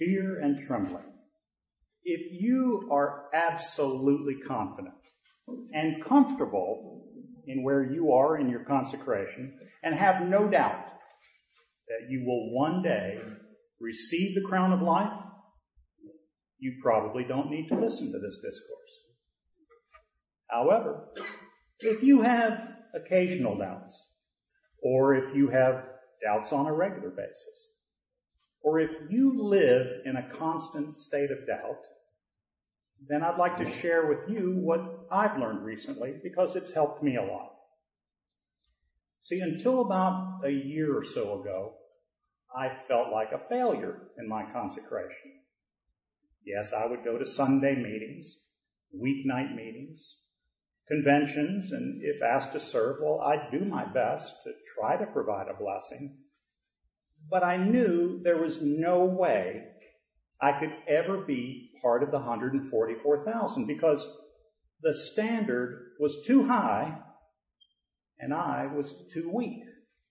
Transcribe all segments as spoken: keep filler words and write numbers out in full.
fear and trembling. If you are absolutely confident and comfortable in where you are in your consecration and have no doubt that you will one day receive the crown of life, you probably don't need to listen to this discourse. However, if you have occasional doubts, or if you have doubts on a regular basis, or if you live in a constant state of doubt, then I'd like to share with you what I've learned recently because it's helped me a lot. See, until about a year or so ago, I felt like a failure in my consecration. Yes, I would go to Sunday meetings, weeknight meetings, conventions, and if asked to serve, well, I'd do my best to try to provide a blessing. But I knew there was no way I could ever be part of the one hundred forty-four thousand because the standard was too high and I was too weak.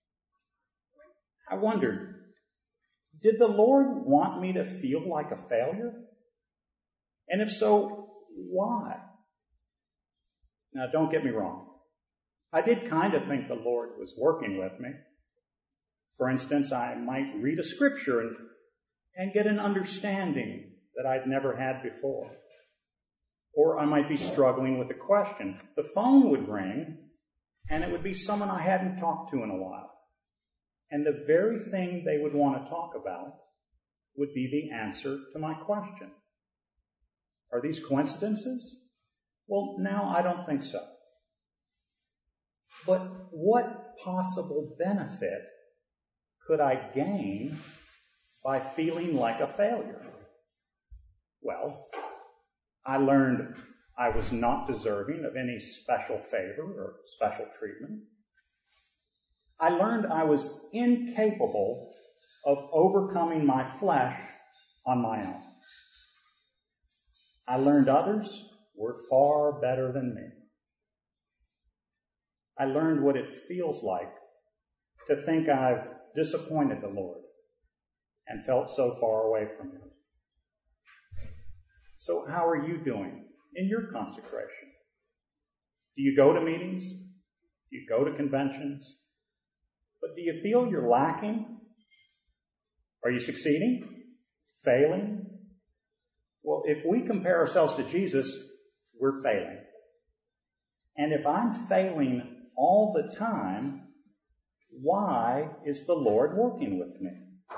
I wondered, did the Lord want me to feel like a failure? And if so, why? Now, don't get me wrong. I did kind of think the Lord was working with me. For instance, I might read a scripture and, and get an understanding that I'd never had before. Or I might be struggling with a question. The phone would ring, and it would be someone I hadn't talked to in a while. And the very thing they would want to talk about would be the answer to my question. Are these coincidences? Well, now I don't think so. But what possible benefit could I gain by feeling like a failure? Well, I learned I was not deserving of any special favor or special treatment. I learned I was incapable of overcoming my flesh on my own. I learned others were far better than me. I learned what it feels like to think I've disappointed the Lord and felt so far away from Him. So how are you doing in your consecration? Do you go to meetings? Do you go to conventions? But do you feel you're lacking? Are you succeeding? Failing? Well, if we compare ourselves to Jesus, we're failing. And if I'm failing all the time, why is the Lord working with me?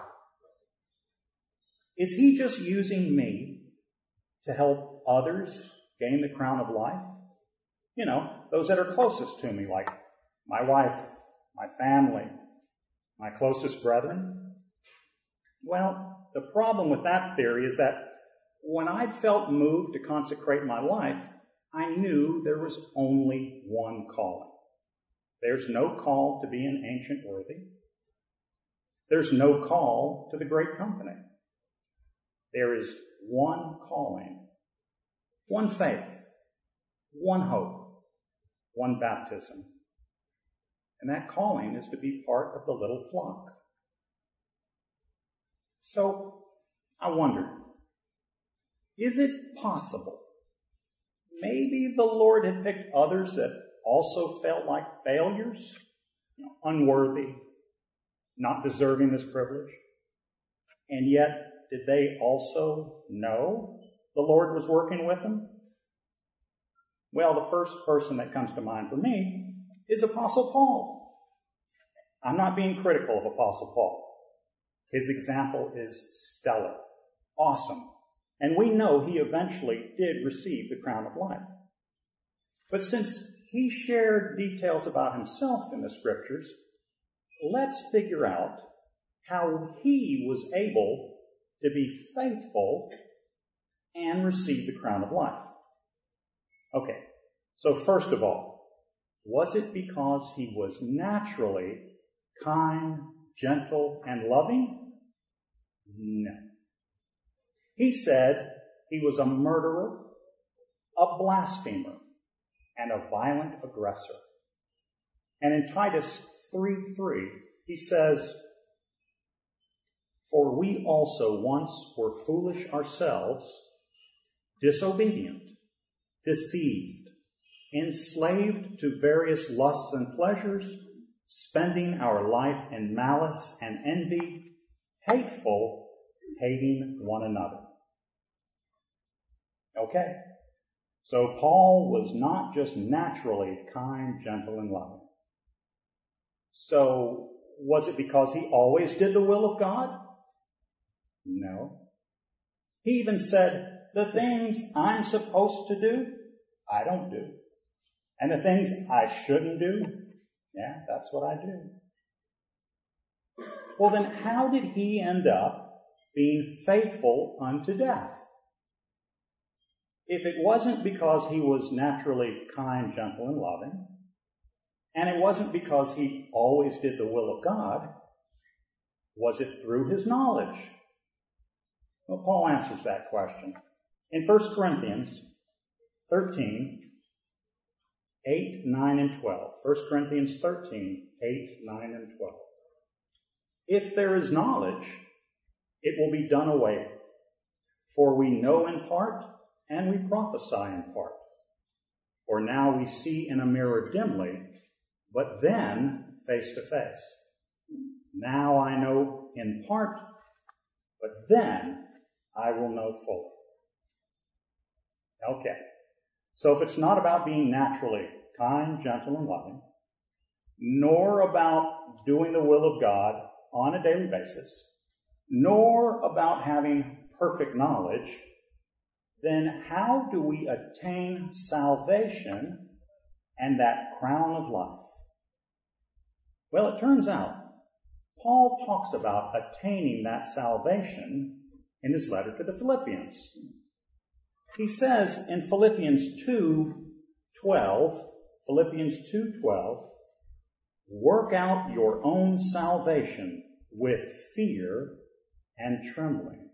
Is He just using me to help others gain the crown of life? You know, those that are closest to me, like my wife, my family, my closest brethren? Well, the problem with that theory is that when I felt moved to consecrate my life, I knew there was only one calling. There's no call to be an ancient worthy. There's no call to the great company. There is one calling, one faith, one hope, one baptism. And that calling is to be part of the little flock. So I wondered, is it possible maybe the Lord had picked others that also felt like failures, you know, unworthy, not deserving this privilege? And yet, did they also know the Lord was working with them? Well, the first person that comes to mind for me is Apostle Paul. I'm not being critical of Apostle Paul. His example is stellar, awesome. And we know he eventually did receive the crown of life. But since he shared details about himself in the scriptures, let's figure out how he was able to be faithful and receive the crown of life. Okay, so first of all, was it because he was naturally kind, gentle, and loving? No. He said he was a murderer, a blasphemer, and a violent aggressor. And in Titus three three, he says, For we also once were foolish ourselves, disobedient, deceived, enslaved to various lusts and pleasures, spending our life in malice and envy, hateful, hating one another. Okay, so Paul was not just naturally kind, gentle, and loving. So was it because he always did the will of God? No. He even said, the things I'm supposed to do, I don't do. And the things I shouldn't do, yeah, that's what I do. Well, then how did he end up being faithful unto death? If it wasn't because he was naturally kind, gentle, and loving, and it wasn't because he always did the will of God, was it through his knowledge? Well, Paul answers that question. In First Corinthians thirteen, eight, nine, and twelve. First Corinthians thirteen, eight, nine, and twelve. If there is knowledge, it will be done away. For we know in part, and we prophesy in part. For now we see in a mirror dimly, but then face to face. Now I know in part, but then I will know fully. Okay, so if it's not about being naturally kind, gentle, and loving, nor about doing the will of God on a daily basis, nor about having perfect knowledge, then how do we attain salvation and that crown of life? Well, it turns out Paul talks about attaining that salvation in his letter to the Philippians. He says in Philippians two twelve, Philippians two twelve, work out your own salvation with fear and trembling.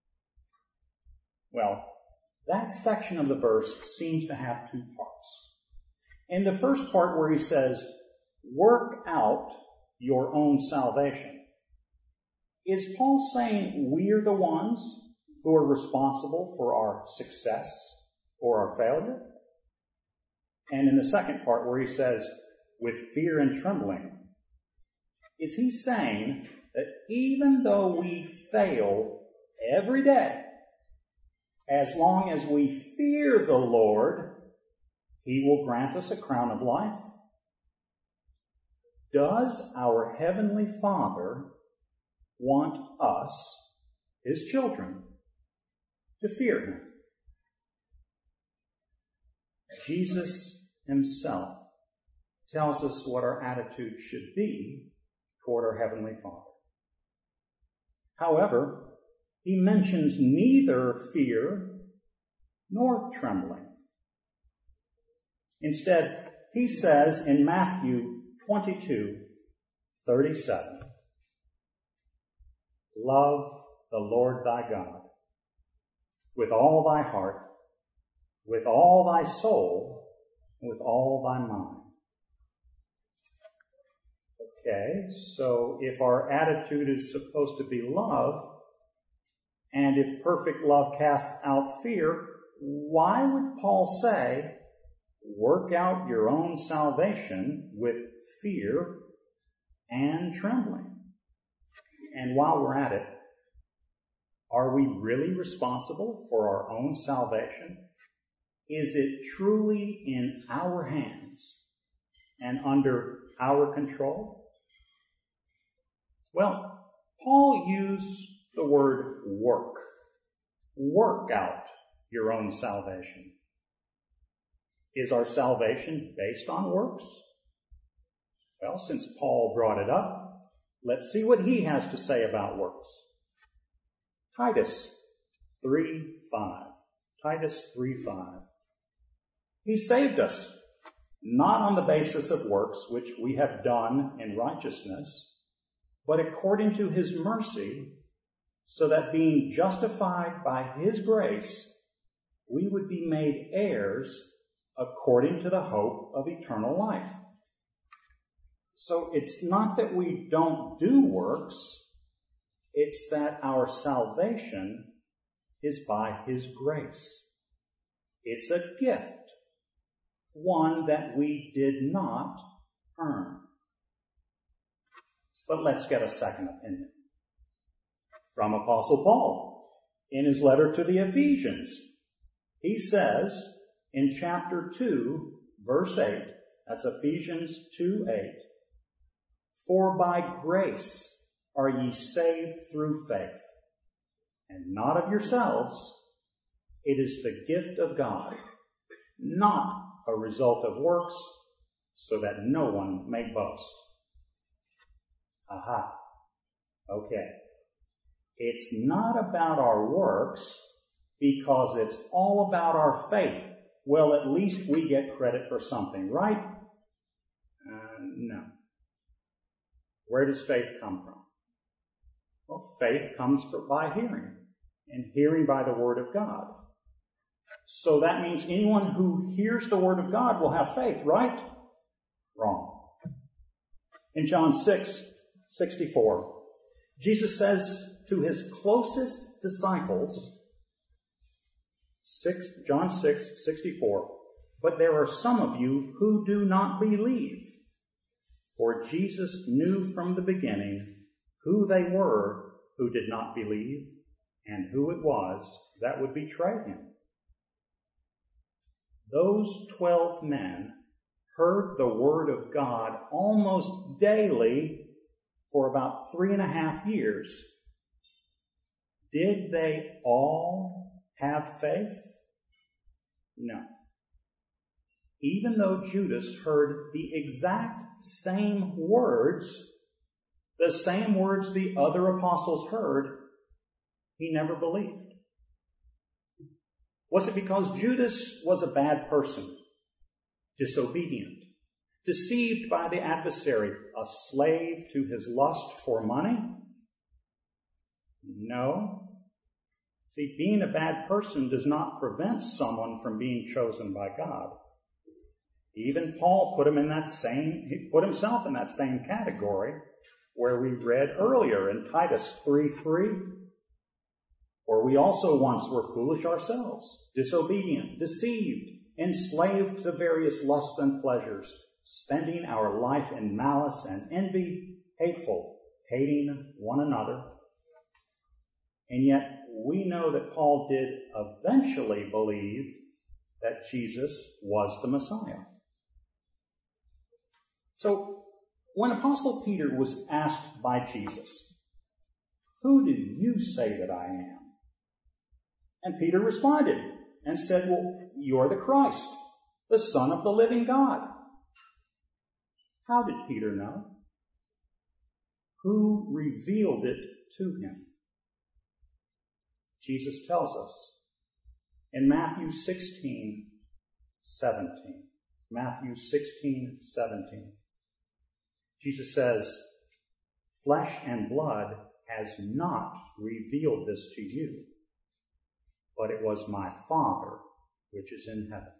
Well, that section of the verse seems to have two parts. In the first part where he says, work out your own salvation, is Paul saying we're the ones who are responsible for our success or our failure? And in the second part where he says, with fear and trembling, is he saying that even though we fail every day, as long as we fear the Lord, he will grant us a crown of life? Does our Heavenly Father want us, his children, to fear him? Jesus himself tells us what our attitude should be toward our Heavenly Father. However, he mentions neither fear nor trembling. Instead, he says in Matthew twenty-two thirty-seven, love the Lord thy God with all thy heart, with all thy soul, and with all thy mind. Okay, so if our attitude is supposed to be love, and if perfect love casts out fear, why would Paul say, work out your own salvation with fear and trembling? And while we're at it, are we really responsible for our own salvation? Is it truly in our hands and under our control? Well, Paul used the word work. Work out your own salvation. Is our salvation based on works? Well, since Paul brought it up, let's see what he has to say about works. Titus three five. Titus three five. He saved us, not on the basis of works which we have done in righteousness, but according to his mercy, so that being justified by his grace, we would be made heirs according to the hope of eternal life. So it's not that we don't do works, It's that our salvation is by His grace. It's a gift, one that we did not earn. But let's get a second opinion from Apostle Paul in his letter to the Ephesians. He says in chapter two, verse eight, that's Ephesians two eight, "For by grace are ye saved through faith, and not of yourselves. It is the gift of God, not a result of works, so that no one may boast." Aha. Okay. It's not about our works because it's all about our faith. Well, at least we get credit for something, right? Uh, no. Where does faith come from? Well, faith comes by hearing, and hearing by the Word of God. So that means anyone who hears the Word of God will have faith, right? Wrong. In John six sixty-four, Jesus says to His closest disciples, six, John six sixty-four, "But there are some of you who do not believe." For Jesus knew from the beginning who they were who did not believe and who it was that would betray Him. Those twelve men heard the Word of God almost daily for about three and a half years. Did they all have faith? No. Even though Judas heard the exact same words, the same words the other apostles heard, he never believed. Was it because Judas was a bad person, disobedient, deceived by the adversary, a slave to his lust for money? No. See, being a bad person does not prevent someone from being chosen by God. Even Paul put him in that same, he put himself in that same category where we read earlier in Titus three three. "For we also once were foolish ourselves, disobedient, deceived, enslaved to various lusts and pleasures, spending our life in malice and envy, hateful, hating one another." And yet we know that Paul did eventually believe that Jesus was the Messiah. So when Apostle Peter was asked by Jesus, "Who do you say that I am?" And Peter responded and said, "Well, you're the Christ, the Son of the living God." How did Peter know? Who revealed it to him? Jesus tells us in Matthew sixteen seventeen. Matthew sixteen seventeen. Jesus says, "Flesh and blood has not revealed this to you, but it was my Father which is in heaven."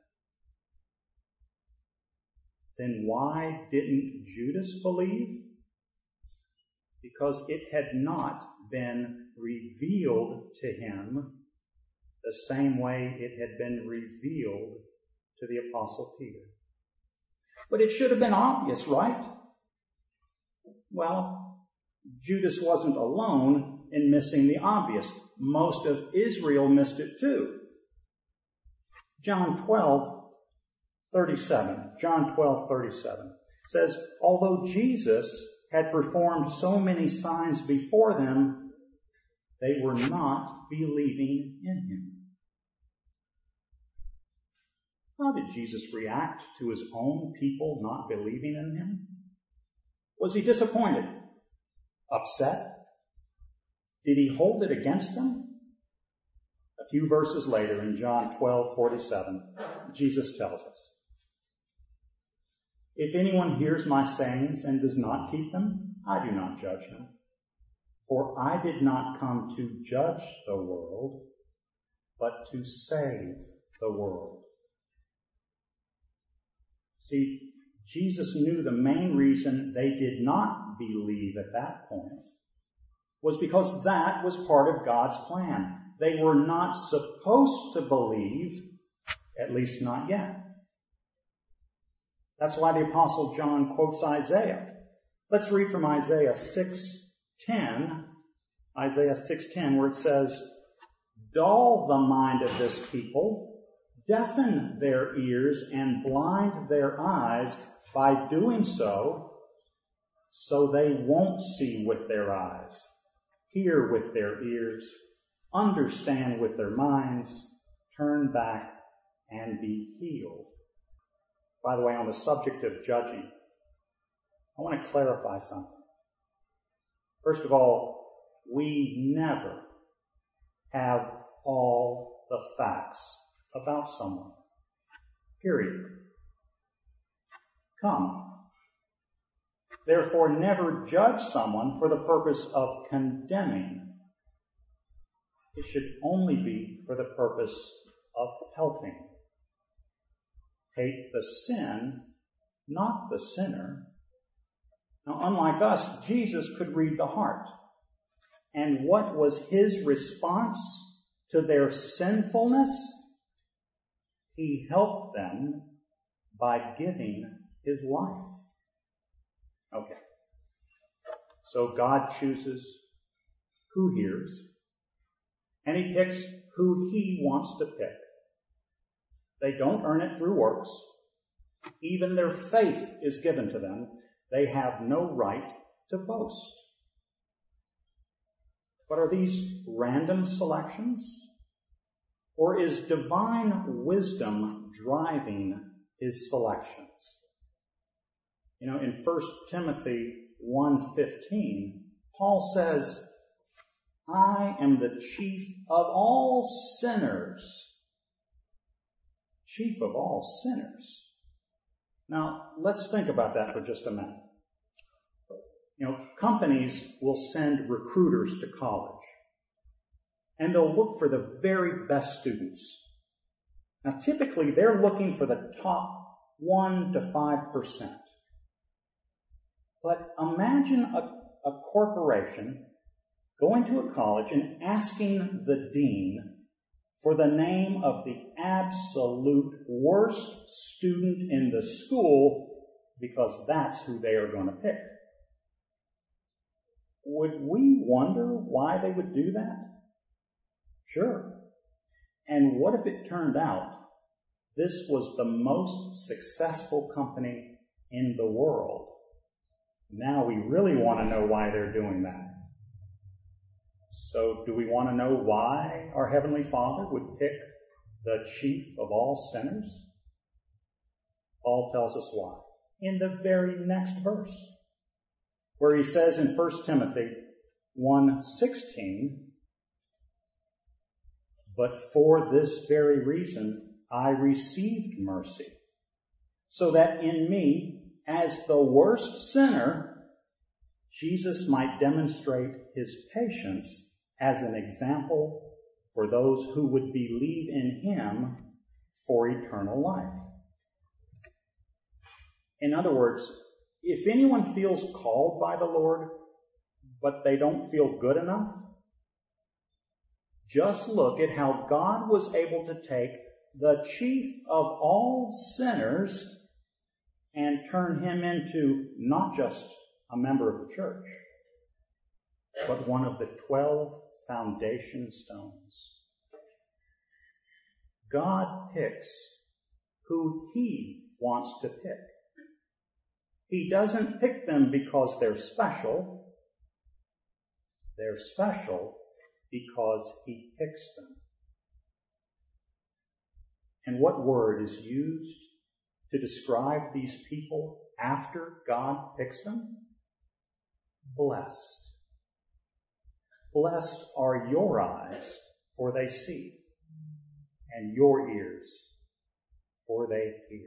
Then why didn't Judas believe? Because it had not been revealed to him the same way it had been revealed to the Apostle Peter. But it should have been obvious, right? Well, Judas wasn't alone in missing the obvious. Most of Israel missed it too. John twelve thirty-seven. John twelve thirty-seven says, "Although Jesus had performed so many signs before them, they were not believing in him." How did Jesus react to his own people not believing in him? Was he disappointed? Upset? Did he hold it against them? A few verses later in John twelve forty-seven, Jesus tells us, "If anyone hears my sayings and does not keep them, I do not judge him. For I did not come to judge the world, but to save the world." See, Jesus knew the main reason they did not believe at that point was because that was part of God's plan. They were not supposed to believe, at least not yet. That's why the Apostle John quotes Isaiah. Let's read from Isaiah six ten, Isaiah six ten, where it says, "Dull the mind of this people, deafen their ears, and blind their eyes by doing so, so they won't see with their eyes, hear with their ears, understand with their minds, turn back and be healed." By the way, on the subject of judging, I want to clarify something. First of all, we never have all the facts about someone. Period. Come. Therefore, never judge someone for the purpose of condemning. It should only be for the purpose of helping. Hate the sin, not the sinner. Now, unlike us, Jesus could read the heart. And what was his response to their sinfulness? He helped them by giving his life. Okay. So God chooses who hears, and he picks who he wants to pick. They don't earn it through works. Even their faith is given to them. They have no right to boast. But are these random selections? Or is divine wisdom driving his selections? You know, in First Timothy one fifteen, Paul says, "I am the chief of all sinners." Chief of all sinners. Now, let's think about that for just a minute. You know, companies will send recruiters to college, and they'll look for the very best students. Now, typically, they're looking for the top one to five percent. But imagine a, a corporation going to a college and asking the dean for the name of the absolute worst student in the school, because that's who they are going to pick. Would we wonder why they would do that? Sure. And what if it turned out this was the most successful company in the world? Now we really want to know why they're doing that. So do we want to know why our Heavenly Father would pick the chief of all sinners? Paul tells us why in the very next verse, where he says in First Timothy one sixteen, "But for this very reason I received mercy, so that in me, as the worst sinner, Jesus might demonstrate his patience as an example for those who would believe in him for eternal life." In other words, if anyone feels called by the Lord, but they don't feel good enough, just look at how God was able to take the chief of all sinners and turn him into not just a member of the church, but one of the twelve foundation stones. God picks who he wants to pick. He doesn't pick them because they're special. They're special because he picks them. And what word is used to describe these people after God picks them? Blessed. Blessed are your eyes, for they see, and your ears, for they hear.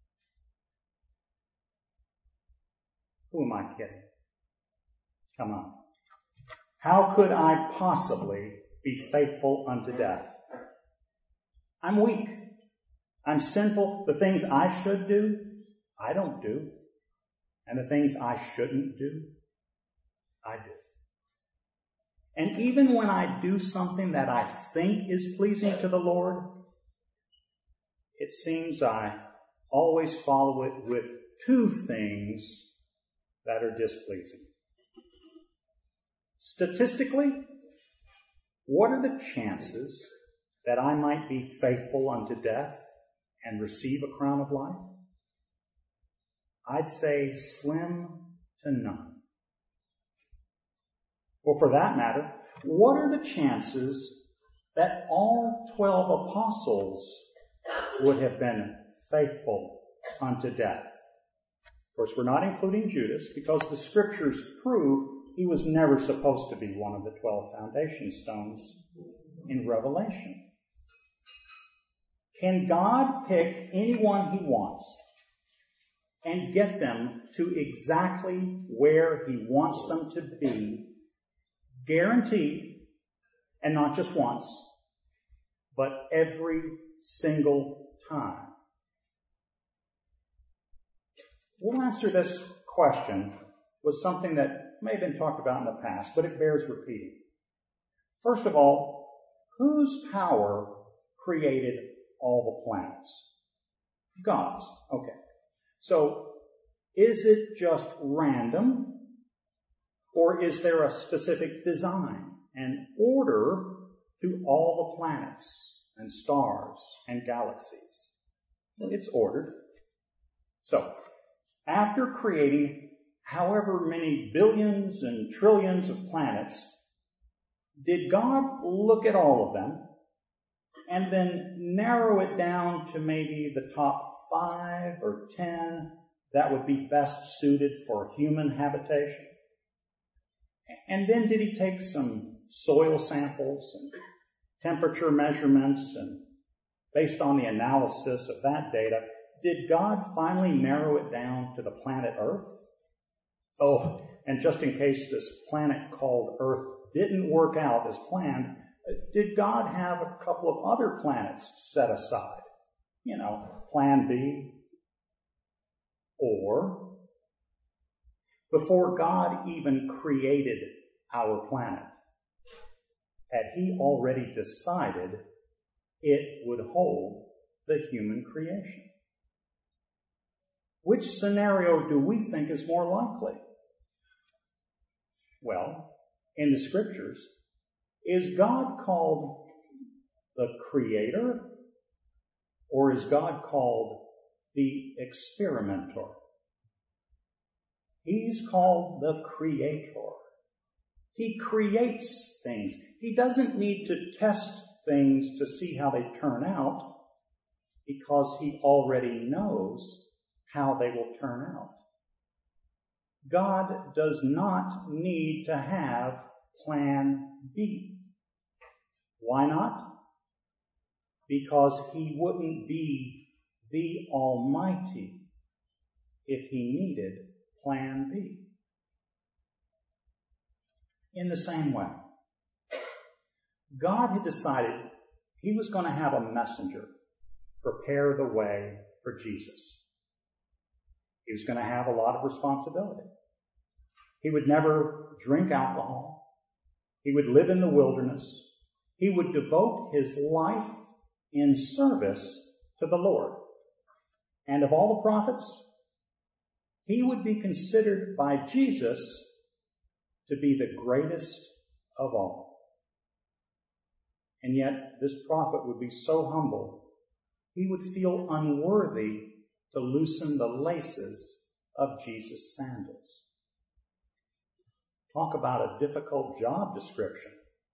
Who am I kidding? Come on. How could I possibly be faithful unto death? I'm weak. I'm sinful. The things I should do, I don't do. And the things I shouldn't do, I do. And even when I do something that I think is pleasing to the Lord, it seems I always follow it with two things that are displeasing. Statistically, what are the chances that I might be faithful unto death and receive a crown of life? I'd say slim to none. Or for that matter, what are the chances that all twelve apostles would have been faithful unto death? Of course, we're not including Judas because the scriptures prove he was never supposed to be one of the twelve foundation stones in Revelation. Can God pick anyone he wants and get them to exactly where he wants them to be, guaranteed, and not just once, but every single time? We'll answer this question with something that may have been talked about in the past, but it bears repeating. First of all, whose power created all the planets? God's. Okay. So, is it just random, or is there a specific design and order to all the planets and stars and galaxies? Well, it's ordered. So, after creating however many billions and trillions of planets, did God look at all of them and then narrow it down to maybe the top five or ten that would be best suited for human habitation? And then did he take some soil samples and temperature measurements, and based on the analysis of that data, did God finally narrow it down to the planet Earth? Oh, and just in case this planet called Earth didn't work out as planned, did God have a couple of other planets set aside? You know, plan B? Or, before God even created our planet, had he already decided it would hold the human creation? Which scenario do we think is more likely? Well, in the scriptures, is God called the creator, or is God called the experimenter? He's called the creator. He creates things. He doesn't need to test things to see how they turn out, because he already knows how they will turn out. God does not need to have plan B. Why not? Because he wouldn't be the Almighty if he needed plan B. In the same way, God had decided he was going to have a messenger prepare the way for Jesus. He was going to have a lot of responsibility. He would never drink alcohol. He would live in the wilderness. He would devote his life in service to the Lord. And of all the prophets, he would be considered by Jesus to be the greatest of all. And yet, this prophet would be so humble, he would feel unworthy to loosen the laces of Jesus' sandals. Talk about a difficult job description.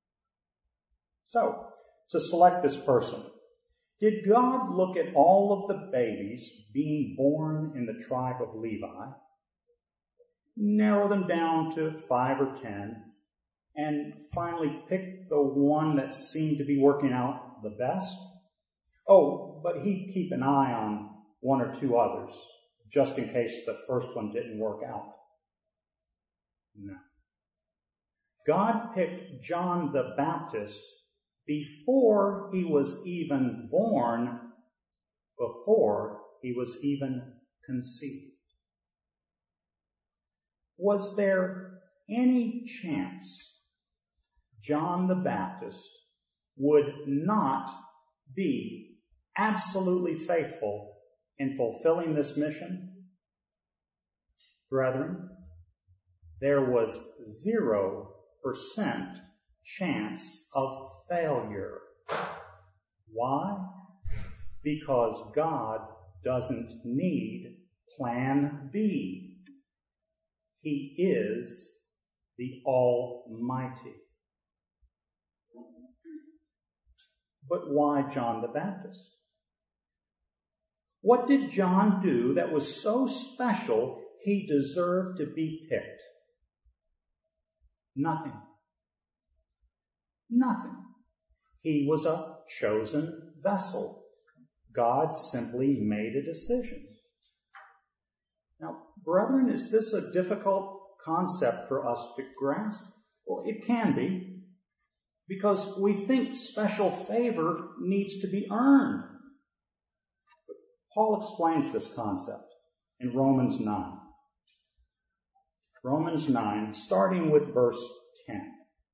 So, to select this person, did God look at all of the babies being born in the tribe of Levi, narrow them down to five or ten, and finally pick the one that seemed to be working out the best? Oh, but he'd keep an eye on one or two others, just in case the first one didn't work out. No. God picked John the Baptist before he was even born, before he was even conceived. Was there any chance John the Baptist would not be absolutely faithful in fulfilling this mission? Brethren, there was zero percent chance of failure. Why? Because God doesn't need plan B. He is the Almighty. But why John the Baptist? What did John do that was so special he deserved to be picked? Nothing. Nothing. He was a chosen vessel. God simply made a decision. Now, brethren, is this a difficult concept for us to grasp? Well, it can be, because we think special favor needs to be earned. But Paul explains this concept in Romans nine. Romans nine, starting with verse ten.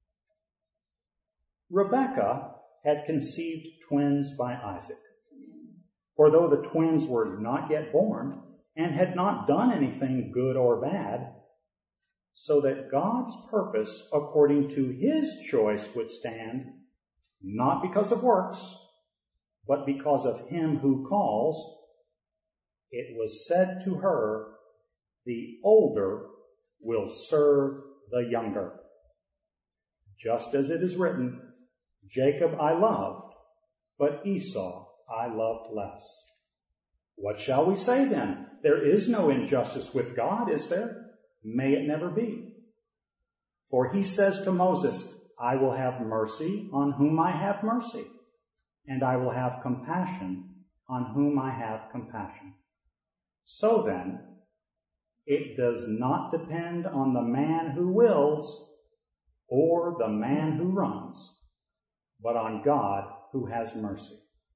Rebekah had conceived twins by Isaac. For though the twins were not yet born, and had not done anything good or bad, so that God's purpose according to his choice would stand, not because of works, but because of him who calls, it was said to her, the older will serve the younger. Just as it is written, Jacob I loved, but Esau I loved less. What shall we say then? There is no injustice with God, is there? May it never be. For he says to Moses, I will have mercy on whom I have mercy, and I will have compassion on whom I have compassion. So then, it does not depend on the man who wills or the man who runs, but on God who has mercy.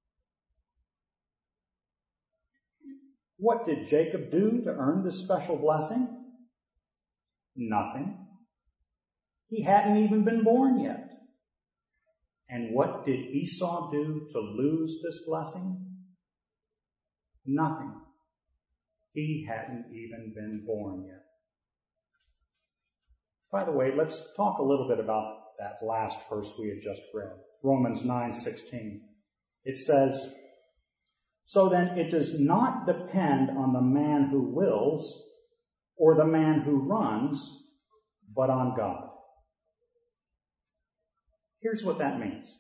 What did Jacob do to earn this special blessing? Nothing. He hadn't even been born yet. And what did Esau do to lose this blessing? Nothing. He hadn't even been born yet. By the way, let's talk a little bit about that last verse we had just read, Romans nine sixteen. It says, so then it does not depend on the man who wills or the man who runs, but on God. Here's what that means.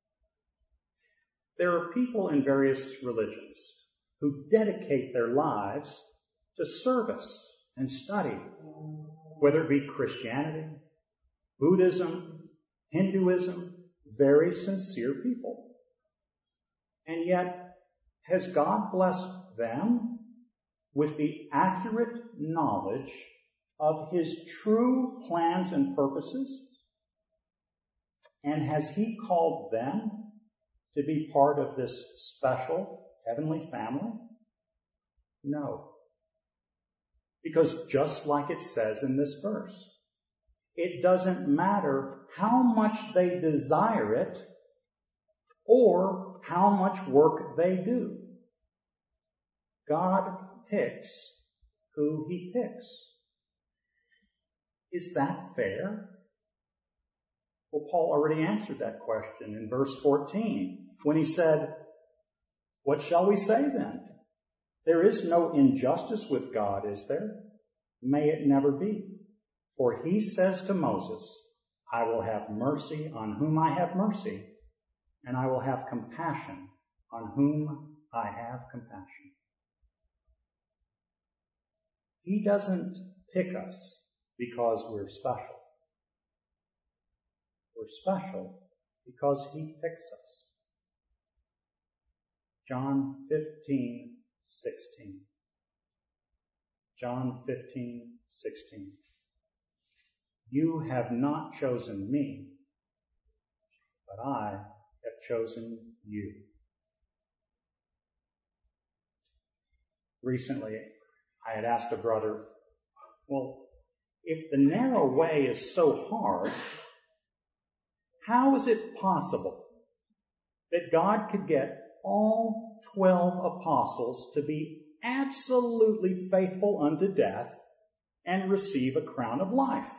There are people in various religions who dedicate their lives to service and study, whether it be Christianity, Buddhism, Hinduism, very sincere people. And yet, has God blessed them with the accurate knowledge of his true plans and purposes? And has he called them to be part of this special heavenly family? No. Because just like it says in this verse, it doesn't matter how much they desire it or how much work they do. God picks who he picks. Is that fair? Well, Paul already answered that question in verse fourteen when he said, what shall we say then? There is no injustice with God, is there? May it never be. For he says to Moses, I will have mercy on whom I have mercy, and I will have compassion on whom I have compassion. He doesn't pick us because we're special. We're special because he picks us. John fifteen sixteen. John fifteen sixteen. You have not chosen me, but I have chosen you. Recently, I had asked a brother, well, if the narrow way is so hard, how is it possible that God could get all twelve apostles to be absolutely faithful unto death and receive a crown of life?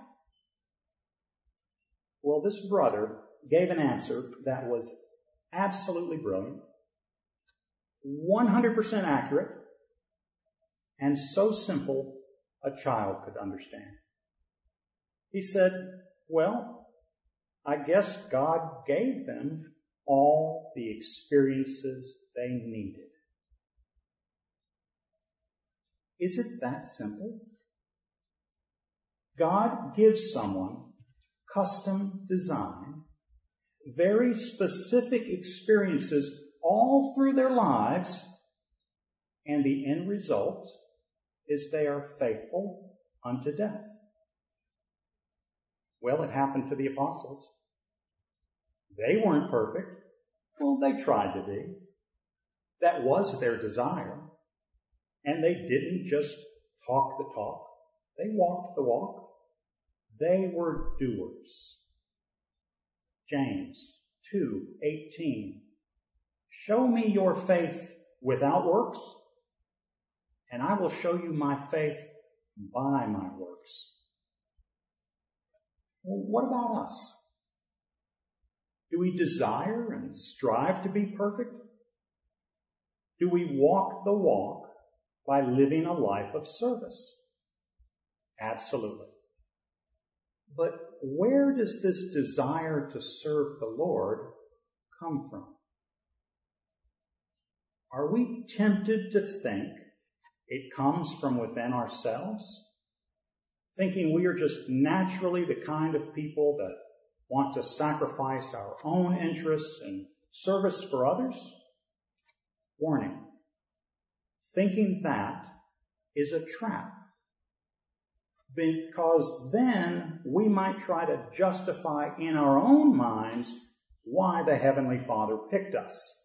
Well, this brother gave an answer that was absolutely brilliant, one hundred percent accurate, and so simple a child could understand. He said, well, I guess God gave them all the experiences they needed. Is it that simple? God gives someone custom design, very specific experiences all through their lives, and the end result is they are faithful unto death. Well, it happened to the apostles. They weren't perfect. Well, they tried to be. That was their desire. And they didn't just talk the talk. They walked the walk. They were doers. James two eighteen. Show me your faith without works, and I will show you my faith by my works. Well, what about us? Do we desire and strive to be perfect? Do we walk the walk by living a life of service? Absolutely. But where does this desire to serve the Lord come from? Are we tempted to think it comes from within ourselves? Thinking we are just naturally the kind of people that want to sacrifice our own interests and service for others? Warning. Thinking that is a trap. Because then we might try to justify in our own minds why the Heavenly Father picked us.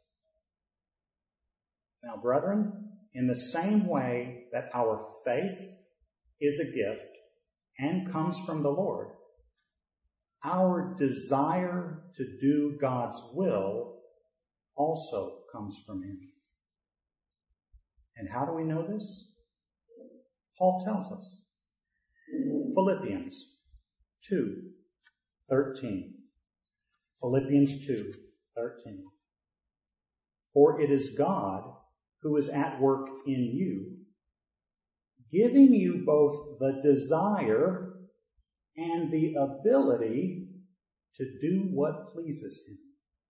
Now, brethren, in the same way that our faith is a gift and comes from the Lord, our desire to do God's will also comes from Him. And how do we know this? Paul tells us. Philippians two thirteen. Philippians two thirteen. For it is God who is at work in you, giving you both the desire and the ability to do what pleases Him.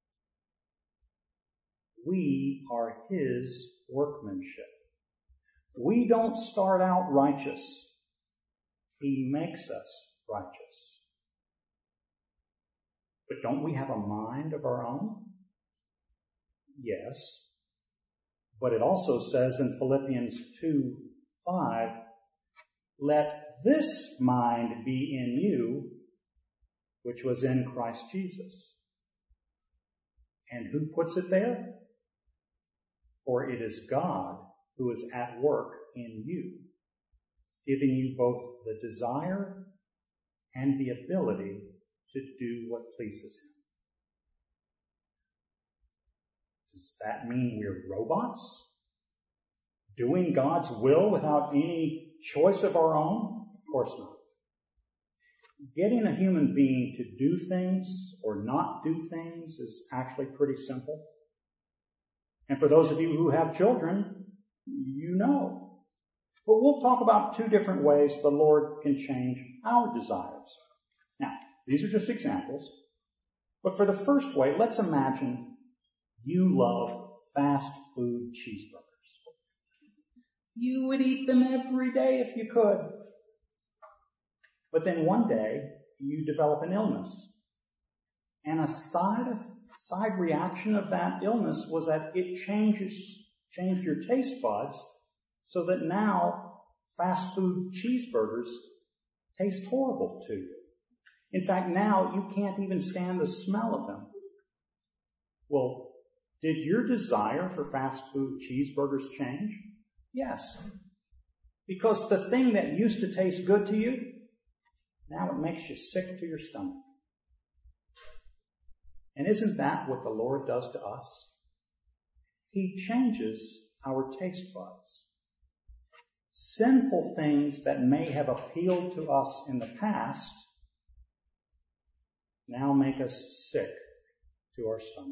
We are His workmanship. We don't start out righteous. He makes us righteous. But don't we have a mind of our own? Yes. But it also says in Philippians two five, let this mind be in you, which was in Christ Jesus. And who puts it there? For it is God who is at work in you, giving you both the desire and the ability to do what pleases Him. Does that mean we're robots? Doing God's will without any choice of our own? Of course not. Getting a human being to do things or not do things is actually pretty simple. And for those of you who have children, you know. But we'll talk about two different ways the Lord can change our desires. Now, these are just examples. But for the first way, let's imagine you love fast food cheeseburgers. You would eat them every day if you could. But then one day, you develop an illness. And a side, of, side reaction of that illness was that it changes, changed your taste buds so that now fast food cheeseburgers taste horrible to you. In fact, now you can't even stand the smell of them. Well, did your desire for fast food cheeseburgers change? Yes. Because the thing that used to taste good to you, now it makes you sick to your stomach. And isn't that what the Lord does to us? He changes our taste buds. Sinful things that may have appealed to us in the past now make us sick to our stomach.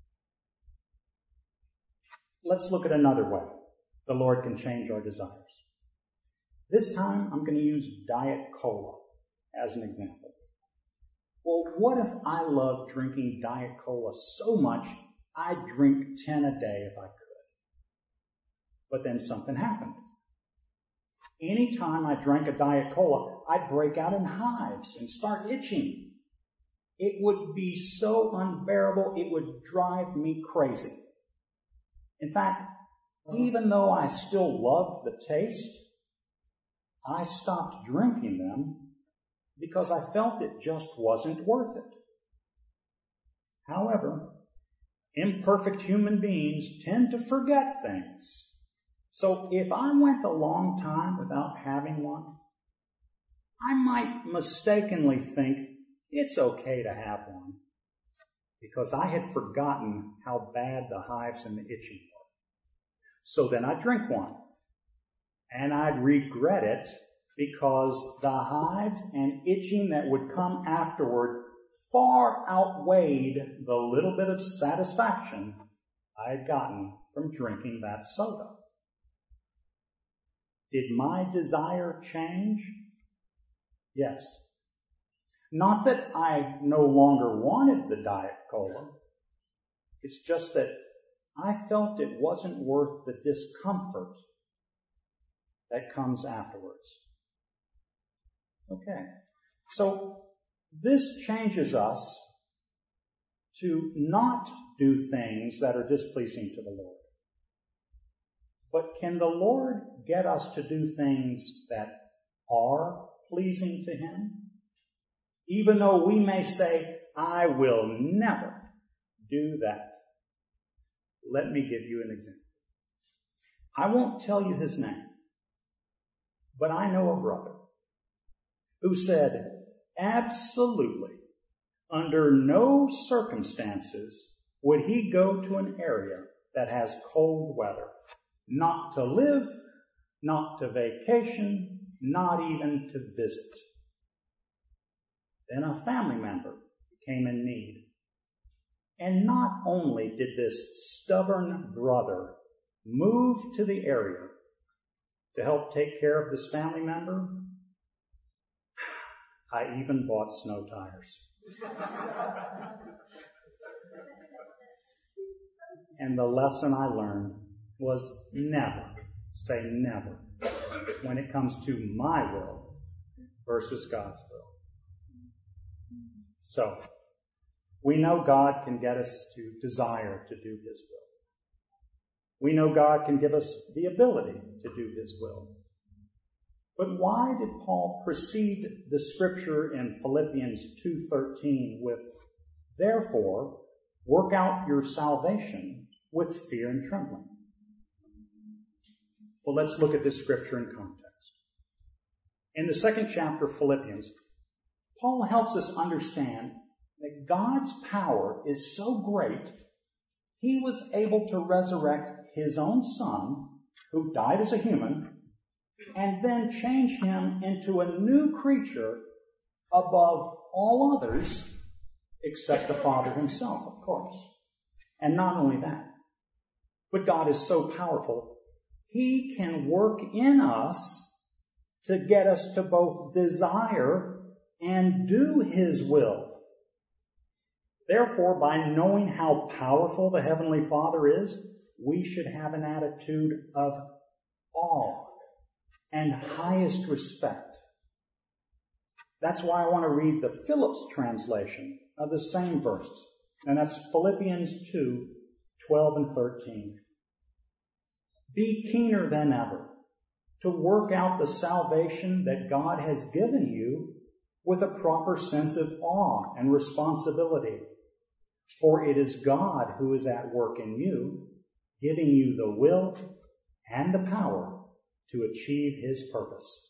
Let's look at another way the Lord can change our desires. This time, I'm going to use Diet Cola as an example. Well, what if I love drinking Diet Cola so much I'd drink ten a day if I could? But then something happened. Anytime I drank a Diet Cola, I'd break out in hives and start itching. It would be so unbearable, it would drive me crazy. In fact, even though I still loved the taste, I stopped drinking them because I felt it just wasn't worth it. However, imperfect human beings tend to forget things. So if I went a long time without having one, I might mistakenly think it's okay to have one because I had forgotten how bad the hives and the itching were. So then I'd drink one, and I'd regret it because the hives and itching that would come afterward far outweighed the little bit of satisfaction I had gotten from drinking that soda. Did my desire change? Yes. Not that I no longer wanted the Diet Cola. It's just that I felt it wasn't worth the discomfort that comes afterwards. Okay. So this changes us to not do things that are displeasing to the Lord. But can the Lord get us to do things that are pleasing to Him? Even though we may say, I will never do that. Let me give you an example. I won't tell you his name, but I know a brother who said, absolutely, under no circumstances would he go to an area that has cold weather. Not to live, not to vacation, not even to visit. Then a family member became in need. And not only did this stubborn brother move to the area to help take care of this family member, I even bought snow tires. And the lesson I learned was never say never when it comes to my will versus God's will. So, we know God can get us to desire to do His will. We know God can give us the ability to do His will. But why did Paul precede the scripture in Philippians two thirteen with, therefore, work out your salvation with fear and trembling? Well, let's look at this scripture in context. In the second chapter of Philippians, Paul helps us understand that God's power is so great, He was able to resurrect His own Son, who died as a human, and then change Him into a new creature above all others, except the Father Himself, of course. And not only that, but God is so powerful, He can work in us to get us to both desire and do His will. Therefore, by knowing how powerful the Heavenly Father is, we should have an attitude of awe and highest respect. That's why I want to read the Phillips translation of the same verses. And that's Philippians two, twelve and thirteen. Be keener than ever to work out the salvation that God has given you with a proper sense of awe and responsibility. For it is God who is at work in you, giving you the will and the power to achieve His purpose.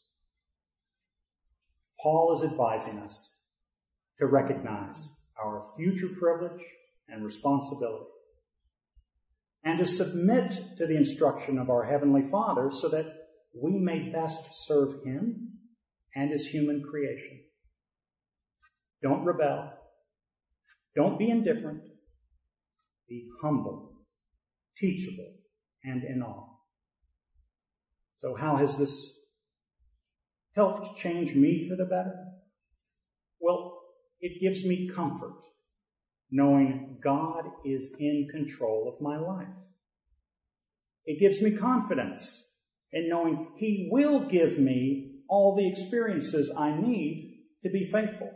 Paul is advising us to recognize our future privilege and responsibility, and to submit to the instruction of our Heavenly Father so that we may best serve Him and His human creation. Don't rebel. Don't be indifferent. Be humble, teachable, and in awe. So how has this helped change me for the better? Well, it gives me comfort knowing God is in control of my life. It gives me confidence in knowing He will give me all the experiences I need to be faithful.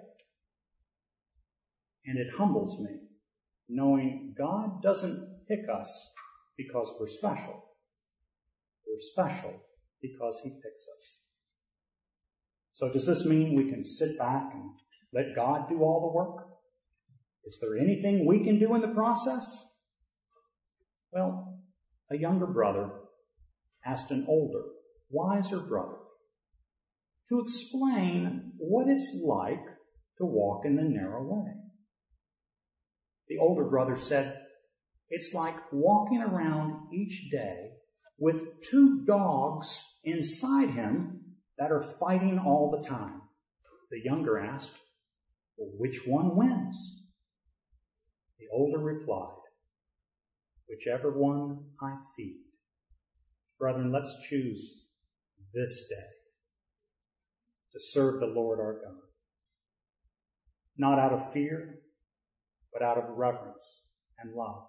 And it humbles me knowing God doesn't pick us because we're special. We're special because He picks us. So does this mean we can sit back and let God do all the work? Is there anything we can do in the process? Well, a younger brother asked an older, wiser brother to explain what it's like to walk in the narrow way. The older brother said, it's like walking around each day with two dogs inside him that are fighting all the time. The younger asked, well, which one wins? The older replied, whichever one I feed. Brethren, let's choose this day to serve the Lord our God. Not out of fear, but out of reverence and love.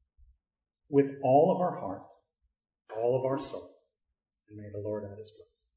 With all of our heart, all of our soul. And may the Lord add His blessing.